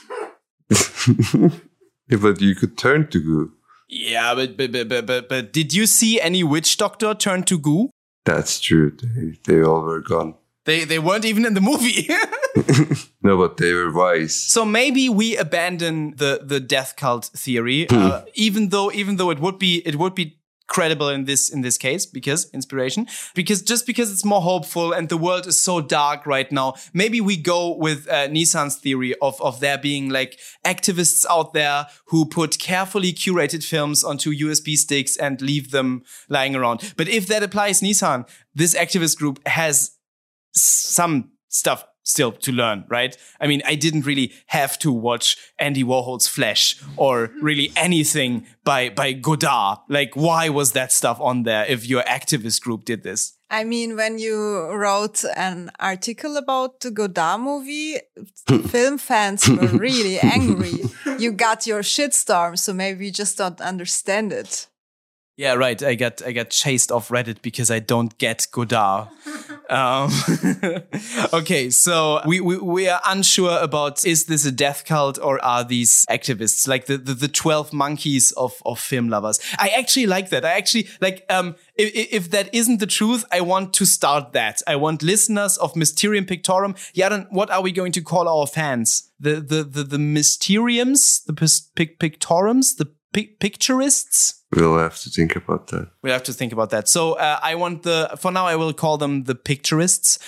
Yeah, but you could turn to goo. Yeah, but did you see any witch doctor turn to goo? That's true. They all were gone. They weren't even in the movie. No, but they were wise. So maybe we abandon the death cult theory, even though it would be credible in this case because it's more hopeful and the world is so dark right now. Maybe we go with Nissan's theory of there being like activists out there who put carefully curated films onto USB sticks and leave them lying around. But if that applies, Nissan, this activist group has some stuff still to learn, right? I mean, I didn't really have to watch Andy Warhol's Flesh or really anything by Godard. Like, why was that stuff on there if your activist group did this? I mean, when you wrote an article about the Godard movie, film fans were really angry. You got your shitstorm, so maybe you just don't understand it. Yeah, right. I got chased off Reddit because I don't get Godard. Okay, so we are unsure about, is this a death cult or are these activists like the 12 monkeys of film lovers? I actually like that. I actually like if that isn't the truth, I want to start that. I want listeners of Mysterium Pictorum. Yaron, what are we going to call our fans? The Mysteriums, the Pictorums, the Picturists? We'll have to think about that. We'll have to think about that. So for now I will call them the Picturists.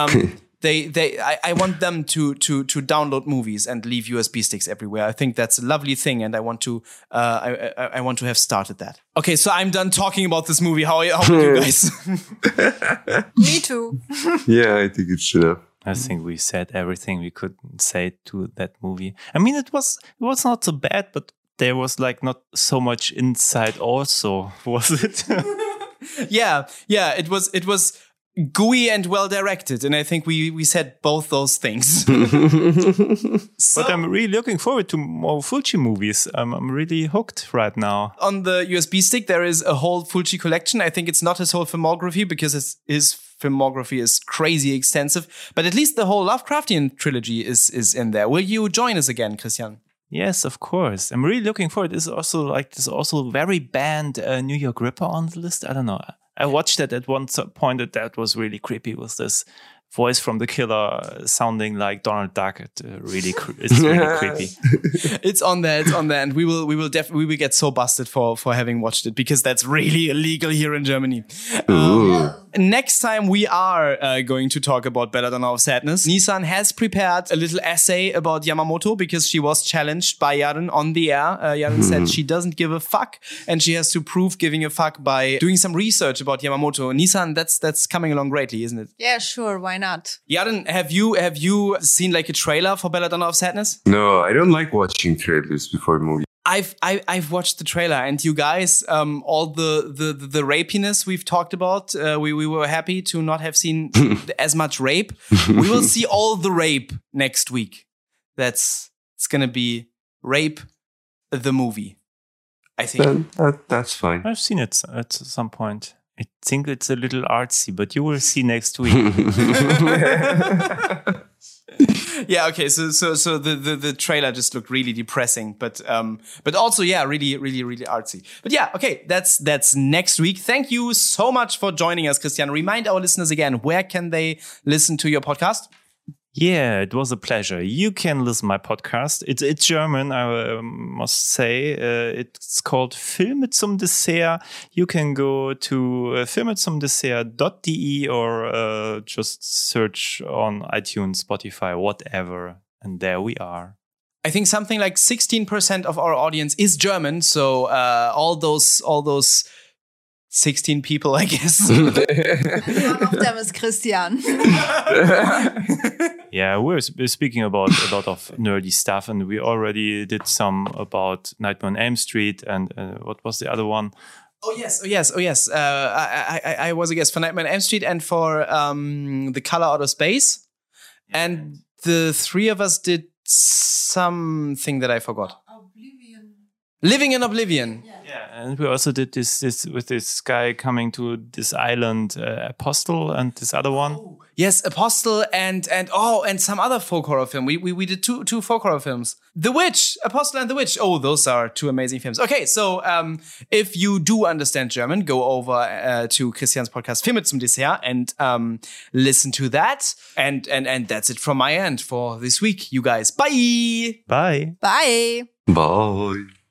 I want them to download movies and leave USB sticks everywhere. I think that's a lovely thing, and I want to have started that. Okay, so I'm done talking about this movie. How are you guys? Me too. Yeah, I think it should have. I think we said everything we could say to that movie. I mean, it was not so bad, but there was like not so much inside also, was it? Yeah, it was gooey and well directed, and I think we said both those things. But I'm really looking forward to more Fulci movies. I'm really hooked right now. On the USB stick, there is a whole Fulci collection. I think it's not his whole filmography because his filmography is crazy extensive, but at least the whole Lovecraftian trilogy is in there. Will you join us again, Christian? Yes, of course. I'm really looking forward. There's also very banned New York Ripper on the list. I don't know. I watched it at one point. That was really creepy. Was this voice from the killer sounding like Donald Duck? It's really creepy. It's on there, and we will definitely get so busted for having watched it because that's really illegal here in Germany. Next time we are going to talk about Belladonna of Sadness. Nissan has prepared a little essay about Yamamoto because she was challenged by Yaron on the air. Yaron said she doesn't give a fuck, and she has to prove giving a fuck by doing some research about Yamamoto. Nissan, that's coming along greatly, isn't it? Yeah, sure. Why not? Yaron, have you seen like a trailer for Belladonna of Sadness? No, I don't like watching trailers before movies. I've watched the trailer, and you guys, all the rapiness we've talked about, we were happy to not have seen as much rape. We will see all the rape next week. It's gonna be Rape the movie, I think. That's fine. I've seen it at some point. I think it's a little artsy, but you will see next week. Yeah, okay. So the trailer just looked really depressing, but also really really artsy. But yeah, okay. That's next week. Thank you so much for joining us, Christian. Remind our listeners again, where can they listen to your podcast? Yeah, it was a pleasure. You can listen to my podcast. It's German, I must say. It's called Filme zum Dessert. You can go to filmezumdessert.de or just search on iTunes, Spotify, whatever. And there we are. I think something like 16% of our audience is German. So all those 16 people, I guess. One of them is Christian. Yeah, we're speaking about a lot of nerdy stuff, and we already did some about Nightmare on Elm Street, and what was the other one? Oh yes. I was a guest for Nightmare on Elm Street and for The Color Out of Space. And the three of us did something that I forgot. Living in Oblivion. Yeah, and we also did this with this guy coming to this island, Apostle, and this other one. Oh, yes, Apostle and some other folk horror film. We did two folk horror films. The Witch, Apostle and the Witch. Oh, those are two amazing films. Okay, so if you do understand German, go over to Christian's podcast Filme zum Dessert and listen to that. And that's it from my end for this week, you guys. Bye. Bye. Bye. Bye.